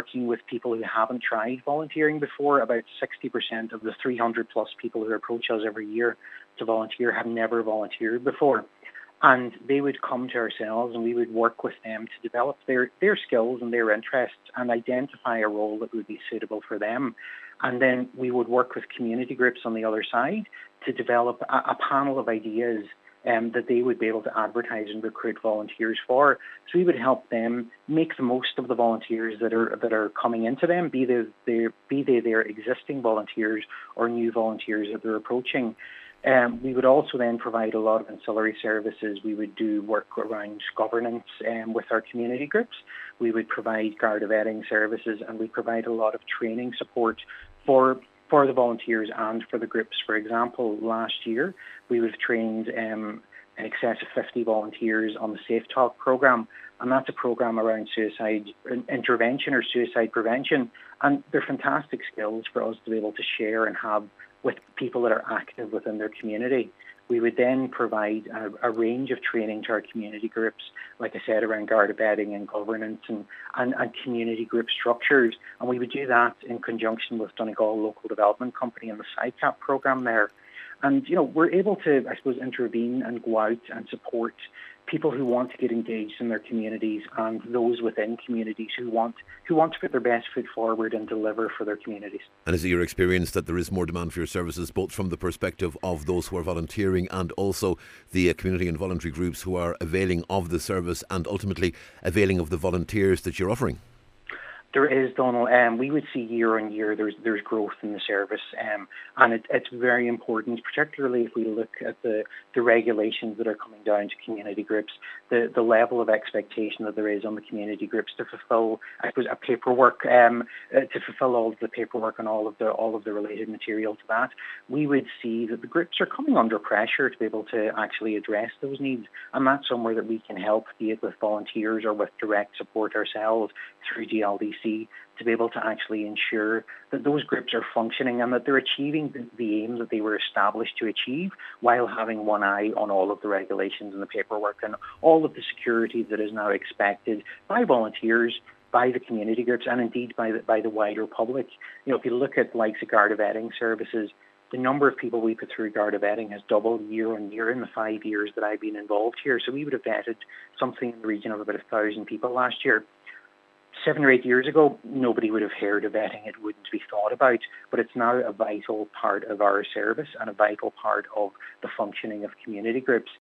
working with people who haven't tried volunteering before. About 60% of the 300 plus people who approach us every year to volunteer have never volunteered before. And they would come to ourselves and we would work with them to develop their skills and their interests and identify a role that would be suitable for them. And then we would work with community groups on the other side to develop a panel of ideas that they would be able to advertise and recruit volunteers for. So we would help them make the most of the volunteers that are coming into them, be they their existing volunteers or new volunteers that they're approaching. We would also then provide a lot of ancillary services. We would do work around governance with our community groups. We would provide Garda vetting services, and we provide a lot of training support for the volunteers and for the groups. For example, last year we would have trained in excess of 50 volunteers on the Safe Talk programme, and that's a programme around suicide intervention or suicide prevention. And they're fantastic skills for us to be able to share and have with people that are active within their community. We would then provide a range of training to our community groups, like I said, around Garda vetting and governance and community group structures. And we would do that in conjunction with Donegal Local Development Company and the SICAP programme there. And, we're able to, I suppose, intervene and go out and support people who want to get engaged in their communities and those within communities who want to put their best foot forward and deliver for their communities. And is it your experience that there is more demand for your services, both from the perspective of those who are volunteering and also the community and voluntary groups who are availing of the service and ultimately availing of the volunteers that you're offering? There is, Donald. We would see year on year there's growth in the service, and it's very important, particularly if we look at the regulations that are coming down to community groups, the level of expectation that there is on the community groups to fulfil, I suppose, a paperwork, to fulfil all of the paperwork and all of the related material to that. We would see that the groups are coming under pressure to be able to actually address those needs, and that's somewhere that we can help, be it with volunteers or with direct support ourselves through GLDC, to be able to actually ensure that those groups are functioning and that they're achieving the aims that they were established to achieve, while having one eye on all of the regulations and the paperwork and all of the security that is now expected by volunteers, by the community groups, and indeed by the wider public. If you look at likes of Garda vetting services, the number of people we put through Garda vetting has doubled year on year in the 5 years that I've been involved here. So we would have vetted something in the region of about 1,000 people last year. 7 or 8 years ago, nobody would have heard of vetting. It wouldn't be thought about, but it's now a vital part of our service and a vital part of the functioning of community groups.